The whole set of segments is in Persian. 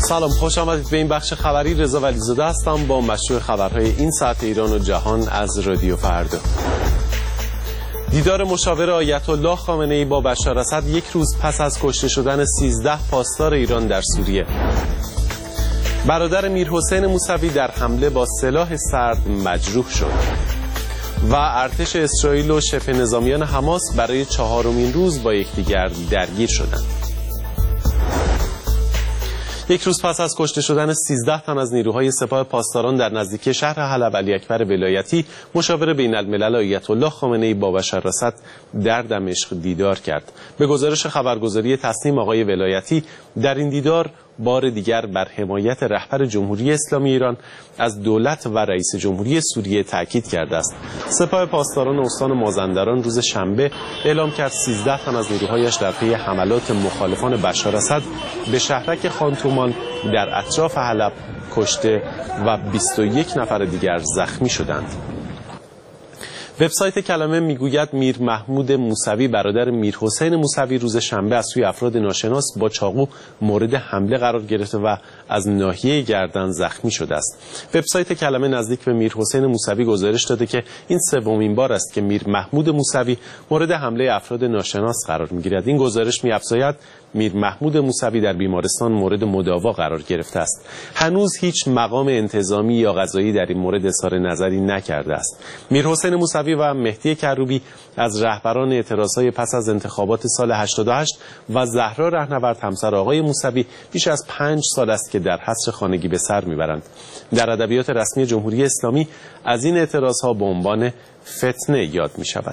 سلام، خوش آمدید به این بخش خبری. رضا ولیزاده هستم با مشروع خبرهای این ساعت ایران و جهان از رادیو فردا. دیدار مشاور آیت الله خامنه‌ای با بشار اسد یک روز پس از کشته شدن 13 پاسدار ایران در سوریه. برادر میرحسین موسوی در حمله با سلاح سرد مجروح شد و ارتش اسرائیل و شبه نظامیان حماس برای 4مین روز با یکدیگر درگیر شدند. یک روز پس از کشته شدن 13 تن از نیروهای سپاه پاسداران در نزدیکی شهر حلب، علی اکبر ولایتی مشاور بین الملل آیت الله خامنه‌ای با بشار اسد در دمشق دیدار کرد. به گزارش خبرگزاری تصنیم، آقای ولایتی در این دیدار بار دیگر بر حمایت رهبر جمهوری اسلامی ایران از دولت و رئیس جمهوری سوریه تاکید کرده است. سپاه پاسداران استان مازندران روز شنبه اعلام کرد 13 تن از نیروهایش در پی حملات مخالفان بشار اسد به شهرک خانتومان در اطراف حلب کشته و 21 نفر دیگر زخمی شدند. وبسایت کلمه میگوید میر محمود موسوی برادر میرحسین موسوی روز شنبه از سوی افراد ناشناس با چاقو مورد حمله قرار گرفته و از ناحیه گردن زخمی شده است. وبسایت کلمه نزدیک به میرحسین موسوی گزارش داده که این سومین بار است که میر محمود موسوی مورد حمله افراد ناشناس قرار میگیرد. این گزارش می‌افزاید میر محمود موسوی در بیمارستان مورد مداوا قرار گرفته است. هنوز هیچ مقام انتظامی یا قضایی در این مورد اظهار نظری نکرده است. میرحسین موسوی و مهدی کروبی از رهبران اعتراضهای پس از انتخابات سال 88 و زهرا رهنورد همسر آقای موسوی بیش از 5 سال است که در حصر خانگی به سر میبرند. در ادبیات رسمی جمهوری اسلامی از این اعتراضها به عنوان فتنه یاد می شود.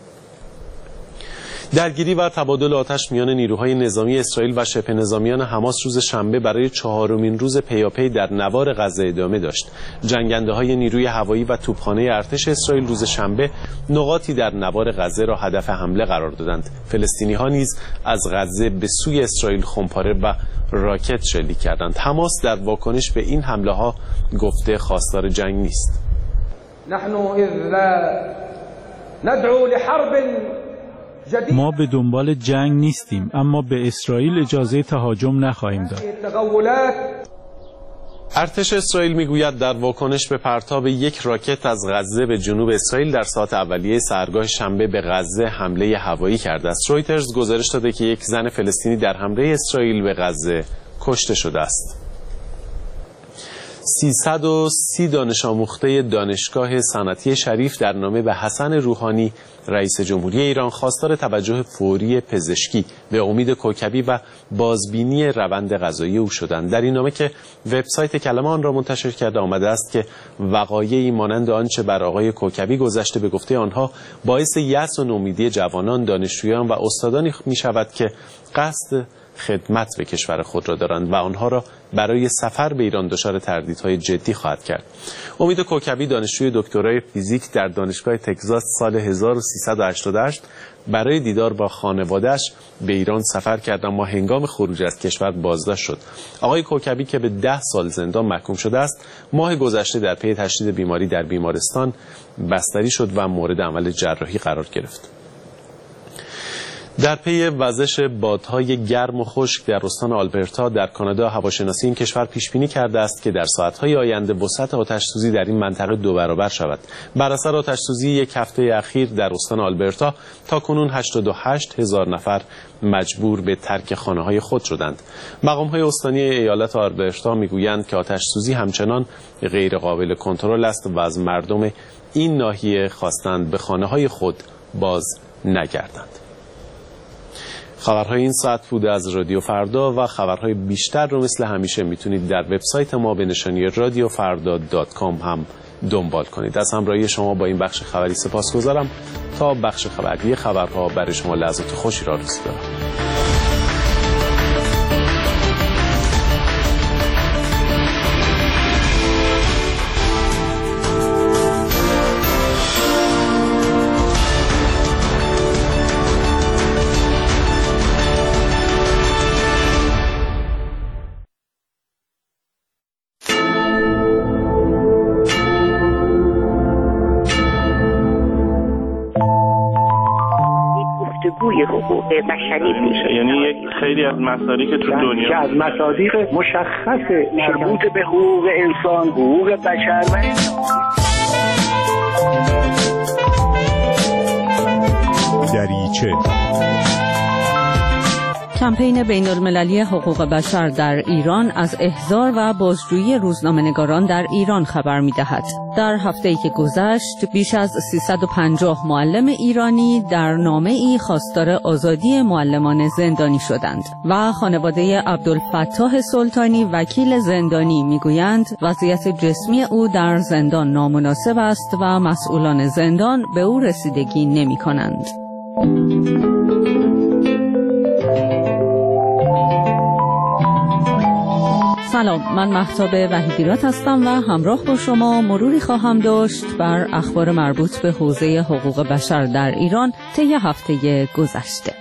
درگیری و تبادل آتش میان نیروهای نظامی اسرائیل و شبه نظامیان حماس روز شنبه برای 4مین روز پیاپی در نوار غزه ادامه داشت. جنگنده‌های نیروی هوایی و توپخانه ارتش اسرائیل روز شنبه نقاطی در نوار غزه را هدف حمله قرار دادند. فلسطینی‌ها نیز از غزه به سوی اسرائیل خمپاره و راکت شلیک کردند. حماس در واکنش به این حمله‌ها گفته خواستار جنگ نیست. نحن اذا ندعو لحرب ما به دنبال جنگ نیستیم، اما به اسرائیل اجازه تهاجم نخواهیم داد. ارتش اسرائیل میگوید در واکنش به پرتاب یک راکت از غزه به جنوب اسرائیل در ساعت اولیه سحرگاه شنبه به غزه حمله هوایی کرده است. رویترز گزارش داده که یک زن فلسطینی در حمله اسرائیل به غزه کشته شده است. 330 دانش آموخته دانشگاه صنعتی شریف در نامه به حسن روحانی رئیس جمهوری ایران خواستار توجه فوری پزشکی به امید کوکبی و بازبینی روند قضایی او شدند. در این نامه که وبسایت کلمه آن را منتشر کرده آمده است که وقایعی مانند آنچه بر آقای کوکبی گذشته به گفته آنها باعث یأس و نومیدی جوانان، دانشجویان و استادانی می شود که قصد خدمت به کشور خود را دارند و آنها را برای سفر به ایران دچار تردیدهای جدی خواهد کرد. امید کوکبی دانشجوی دکترای فیزیک در دانشگاه تگزاس سال 1388 برای دیدار با خانواده‌اش به ایران سفر کرد اما هنگام خروج از کشور بازداشت شد. آقای کوکبی که به 10 سال زندان محکوم شده است، ماه گذشته در پی تشدید بیماری در بیمارستان بستری شد و مورد عمل جراحی قرار گرفت. در پی وزش بادهای گرم و خشک در استان آلبرتا در کانادا، هواشناسی این کشور پیش بینی کرده است که در ساعت‌های آینده وسعت آتش‌سوزی در این منطقه 2 برابر شود. بر اثر آتش‌سوزی یک هفته اخیر در استان آلبرتا تاکنون 88,000 نفر مجبور به ترک خانه‌های خود شدند. مقام‌های استانی ایالت آلبرتا می‌گویند که آتش‌سوزی همچنان غیر قابل کنترل است و از مردم این ناحیه خواستند به خانه‌های خود باز نگردند. خبرهای این ساعت بوده از رادیو فردا و خبرهای بیشتر رو مثل همیشه میتونید در وبسایت ما به نشانی radiofarda.com هم دنبال کنید. از همراهی شما با این بخش خبری سپاسگزارم. تا بخش خبری خبرها برای شما لحظات خوشی را آرزو دارم. جوی حقوق بشری میشه. یعنی یک خیلی از مصادیق تو دنیا که از مصادیق مشخص مربوط به حقوق انسان، حقوق بشر دریچه. کمپین بین‌المللی حقوق بشر در ایران از احضار و بازجویی روزنامه‌نگاران در ایران خبر می‌دهد. در هفته‌ای که گذشت بیش از 350 معلم ایرانی در نامه‌ای خواستار آزادی معلمان زندانی شدند و خانواده عبدالفتاح سلطانی وکیل زندانی می‌گویند وضعیت جسمی او در زندان نامناسب است و مسئولان زندان به او رسیدگی نمی‌کنند. سلام، من مهتاب وحیدیرات هستم و همراه با شما مروری خواهم داشت بر اخبار مربوط به حوزه حقوق بشر در ایران طی هفته گذشته.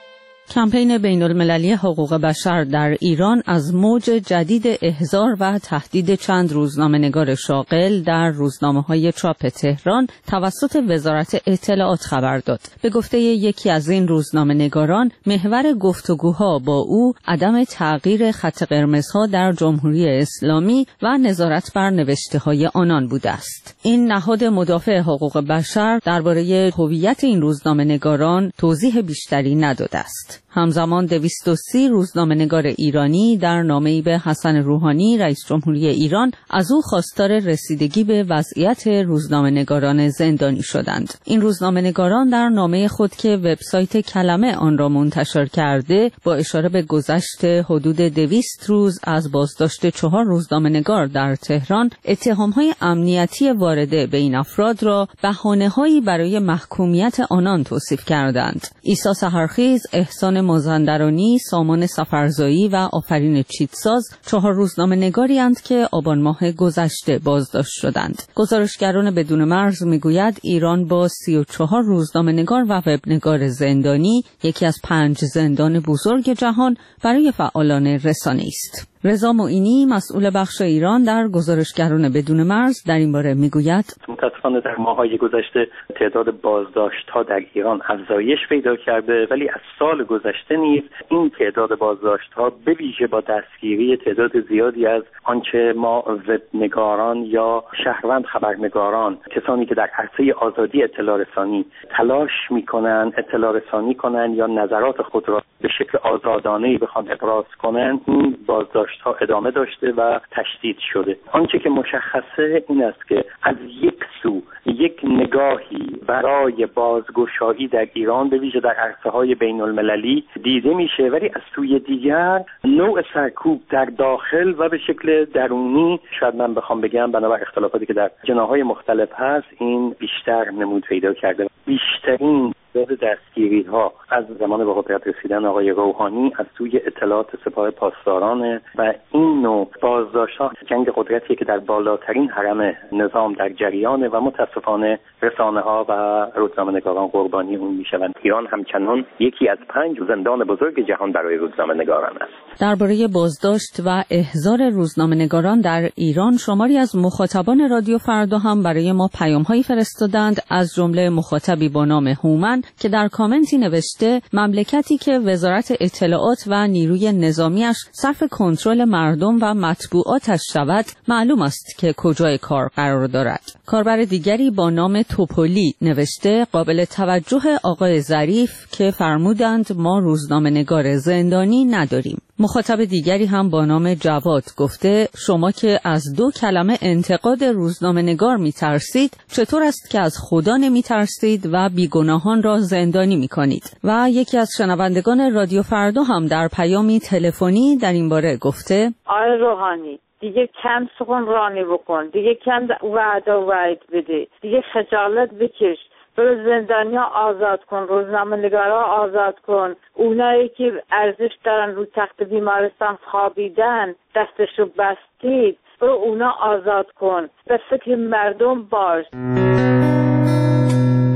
کمپین بین‌المللی حقوق بشر در ایران از موج جدید احضار و تهدید چند روزنامه‌نگار شاغل در روزنامه‌های چاپ تهران توسط وزارت اطلاعات خبر داد. به گفته یکی از این روزنامه‌نگاران، محور گفتگوها با او عدم تغییر خط قرمزها در جمهوری اسلامی و نظارت بر نوشته‌های آنان بوده است. این نهاد مدافع حقوق بشر درباره هویت این روزنامه‌نگاران توضیح بیشتری نداده است. همزمان 230 روزنامه‌نگار ایرانی در نامه‌ای به حسن روحانی رئیس جمهوری ایران از او خواستار رسیدگی به وضعیت روزنامه‌نگاران زندانی شدند. این روزنامه‌نگاران در نامه خود که وبسایت کلمه آن را منتشر کرده با اشاره به گذشت حدود 200 روز از بازداشت 4 روزنامه‌نگار در تهران، اتهام‌های امنیتی وارده به این افراد را بهانه‌هایی برای محکومیت آنان توصیف کردند. عیسی سحرخیز، احسان مازندرانی، سامان سفرزایی و آفرین چیتساز 4 روزنامه‌نگاری اند که آبان ماه گذشته بازداشت شدند. گزارشگران بدون مرز میگوید ایران با 34 روزنامه‌نگار و وبنگار زندانی یکی از 5 زندان بزرگ جهان برای فعالان رسانه است. رضا معینی، مسئول بخش ایران در گزارشگران بدون مرز، در این باره میگوید متاسفانه در ماه‌های گذشته تعداد بازداشت‌ها در ایران افزایش پیدا کرده، ولی از سال گذشته نیز این تعداد بازداشت‌ها به ویژه با دستگیری تعداد زیادی از آنچه ما وبنگاران یا شهروند خبرنگاران، کسانی که در عرصه آزادی اطلاع رسانی تلاش می‌کنند اطلاع رسانی کنند یا نظرات خود را به شکل آزادانه‌ای بخوان ابراز کنند، این بازداشت ها ادامه داشته و تشدید شده. آنچه که مشخصه این است که از یک سو یک نگاهی برای بازگشایی در ایران به ویژه در عرصه‌های بین‌المللی دیده میشه، ولی از سوی دیگر نوع سرکوب در داخل و به شکل درونی، شاید من بخوام بگم بنابر اختلافاتی که در جناح‌های مختلف هست، این بیشتر نمود پیدا کرده. بیشترین دستگیری‌ها از زمان به قدرت رسیدن آقای روحانی از سوی اطلاعات سپاه پاسداران و این نوع بازداشت‌ها جنگ قدرتی که در بالاترین هرم نظام در جریانه و متاسفانه رسانه‌ها و روزنامه‌نگاران قربانی اون میشوند. ایران همچنان یکی از 5 زندان بزرگ جهان برای روزنامه‌نگاران است. درباره بازداشت و احضار روزنامه‌نگاران در ایران شماری از مخاطبان رادیو فردا هم برای ما پیام‌هایی فرستادند، از جمله مخاطبی با نام هومن که در کامنتی نوشته مملکتی که وزارت اطلاعات و نیروی نظامیش صرف کنترل مردم و مطبوعاتش شود، معلوم است که کجای کار قرار دارد. کاربر دیگری با نام توپولی نوشته قابل توجه آقای ظریف که فرمودند ما روزنامه‌نگار زندانی نداریم. مخاطب دیگری هم با نام جواد گفته شما که از 2 کلمه انتقاد روزنامه‌نگار می‌ترسید، چطور است که از خدا نمی‌ترسید و بیگناهان را زندانی می‌کنید؟ و یکی از شنوندگان رادیو فردا هم در پیامی تلفنی در این باره گفته آقای روحانی دیگه کم سخنرانی بکن، دیگه کم وعده بده، دیگه خجالت بکش، برو زندانیا آزاد کن، روزنامه‌نگارا آزاد کن، اونایی که ارزش دارن رو تخت بیمارستان خوابیدن دستشو بستید، برو اونا آزاد کن، به فکر مردم باش.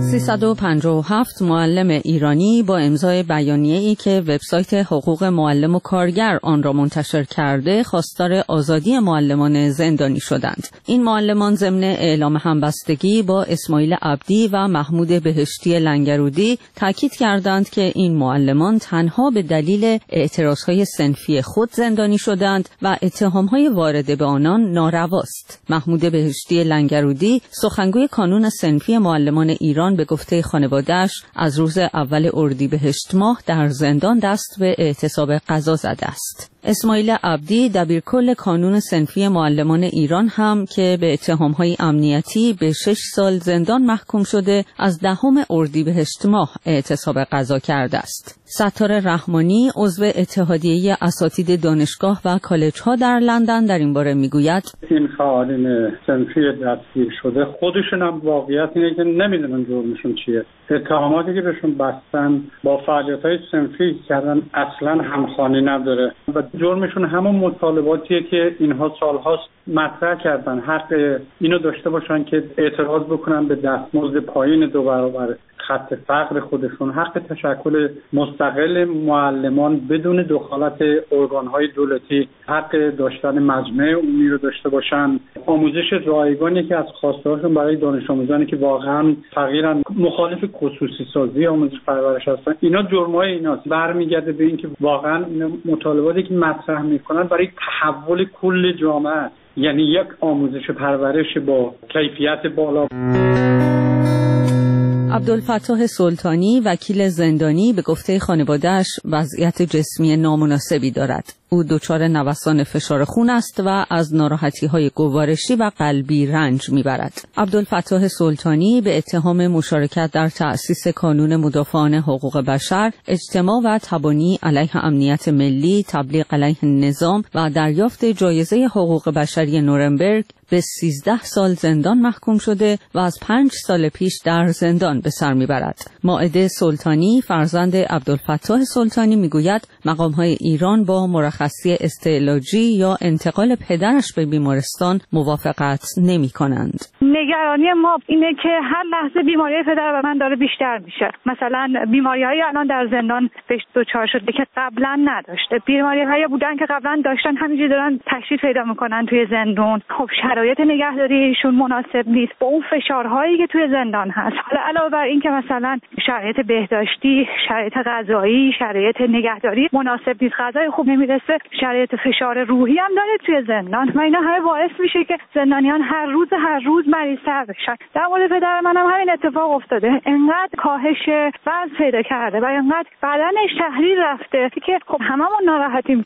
357 معلم ایرانی با امضای بیانیه‌ای که وبسایت حقوق معلم و کارگر آن را منتشر کرده خواستار آزادی معلمان زندانی شدند. این معلمان ضمن اعلام همبستگی با اسماعیل عبدی و محمود بهشتی لنگرودی تاکید کردند که این معلمان تنها به دلیل اعتراضهای صنفی خود زندانی شدند و اتهام‌های وارد به آنان نارواست. محمود بهشتی لنگرودی سخنگوی کانون صنفی معلمان ایران به گفته خانواده‌اش از روز اول اردیبهشت ماه در زندان دست به اعتصاب قضا زده است. اسماعیل عبدی دبیرکل کانون صنفی معلمان ایران هم که به اتهام‌های امنیتی به 6 سال زندان محکوم شده از 10 اردیبهشت ماه اعتصاب قضا کرده است. ستار رحمانی عضو اتحادیه اساتید دانشگاه و کالج‌ها در لندن در این باره میگوید این فعالین صنفی دستگیر شده خودشون هم واقعیت اینه که نمیدونن جرمشون چیه. اتهاماتی که بهشون بستن با فعالیت‌های صنفی کردن اصلا همخوانی نداره و جرمشون همون مطالباتیه که اینها سالهاست مطرح کردن. حق اینو داشته باشن که اعتراض بکنن به دستمزد پایین 2 برابر خط فقر خودشون، حق تشکل مستقل معلمان بدون دخالت ارگان‌های دولتی، حق داشتن مجمع عمومی رو داشته باشن، آموزش رایگانی که از خواسته‌هاشون برای دانش آموزانی که واقعا فقیرن، مخالف خصوصی سازی آموزش پرورش هستن. اینا جرم‌های ایناست. برمیگرده به اینکه واقعا مطالباتی که مطرح می‌کنن برای تحول کل جامعه، یعنی یک آموزش پرورش با کیفیت بالا. عبدالفتاح سلطانی وکیل زندانی به گفته خانواده‌اش وضعیت جسمی نامناسبی دارد. او دچار نوسان فشار خون است و از ناراحتی‌های گوارشی و قلبی رنج می‌برد. عبدالفتاح سلطانی به اتهام مشارکت در تأسیس کانون مدافعان حقوق بشر، اجتماع و تبانی علیه امنیت ملی، تبلیغ علیه نظام و دریافت جایزه حقوق بشری نورنبرگ به 13 سال زندان محکوم شده و از 5 سال پیش در زندان به سر می‌برد. مائده سلطانی فرزند عبدالفتاح سلطانی می‌گوید مقام‌های ایران با مرخصی استعلاجی یا انتقال پدرش به بیمارستان موافقت نمی‌کنند. نگرانی ما اینه که هر لحظه بیماری پدر من داره بیشتر میشه. مثلا بیماری‌های الان در زندان بهش دچار شده که قبلا نداشته. بیماری‌هایی بودن که قبلا داشتن همینجوری دارن تشریف پیدا می‌کنن توی زندان. خب شرایط نگهداریشون مناسب نیست با اون فشارهایی که توی زندان هست. حالا علاوه بر این که مثلا شرایط بهداشتی، شرایط غذایی، شرایط نگهداری مناسب نیست، غذای خوب نمیرسه، شرایط فشار روحی هم داره توی زندان و اینا همه باعث میشه که زندانیان هر روز مریض‌تر بشن. در مورد پدر منم همین اتفاق افتاده. انقدر کاهش وزن پیدا کرده و انقدر بدنش تحلیل رفته که خب هممون ناراحتیم.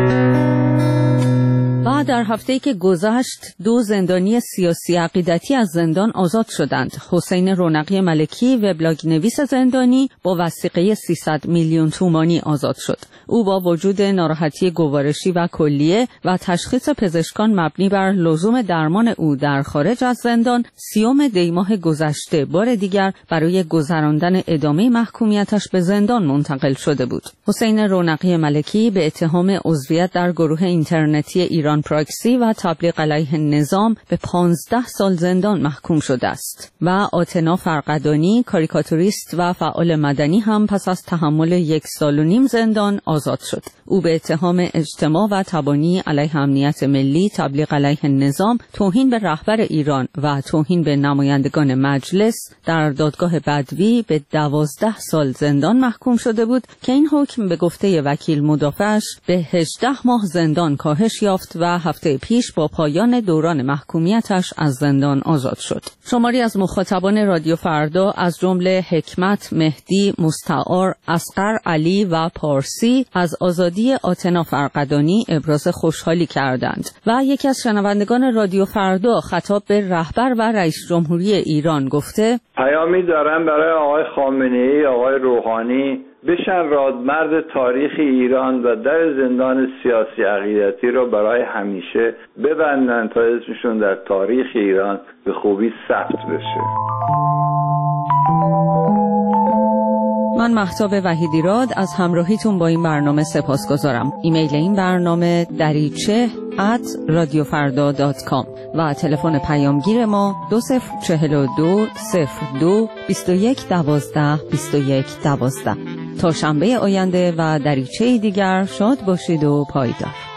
و در هفته‌ای که گذشت 2 زندانی سیاسی عقیدتی از زندان آزاد شدند. حسین رونقی ملکی وبلاگ نویس زندانی با وثیقه 300 میلیون تومانی آزاد شد. او با وجود ناراحتی گوارشی و کلیه و تشخیص پزشکان مبنی بر لزوم درمان او در خارج از زندان 30 دی ماه گذشته بار دیگر برای گذراندن ادامه محکومیتش به زندان منتقل شده بود. حسین رونقی ملکی به اتهام عضویت در گروه اینترنتی ایران پراکسی و تبلیغ علیه نظام به 15 سال زندان محکوم شده است و آتنا فرقدانی کاریکاتوریست و فعال مدنی هم پس از تحمل 1.5 سال زندان آزاد شد. او به اتهام اجتماع و تبانی علیه امنیت ملی، تبلیغ علیه نظام، توهین به رهبر ایران و توهین به نمایندگان مجلس در دادگاه بدوی به 12 سال زندان محکوم شده بود که این حکم به گفته وکیل مدافعش به 18 ماه زندان کاهش یافت و هفته پیش با پایان دوران محکومیتش از زندان آزاد شد. شماری از مخاطبان رادیو فردا از جمله حکمت، مهدی، مستعار، اصغر علی و پارسی از آزادی آتنا فرقدانی ابراز خوشحالی کردند و یکی از شنوندگان رادیو فردا خطاب به رهبر و رئیس جمهوری ایران گفته پیامی دارم برای آقای خامنه‌ای، آقای روحانی، بشن رادمرد تاریخ ایران و در زندان سیاسی عقیدتی رو برای همیشه ببندن تا اسمشون در تاریخ ایران به خوبی ثبت بشه. من مهتاب وحیدیراد از همراهیتون با این برنامه سپاسگزارم. ایمیل این برنامه dariche@radiofarda.com و تلفن پیامگیر ما 2042 02 21 12 21 12. تا شنبه آینده و دریچه دیگر شاد باشید و پایدار.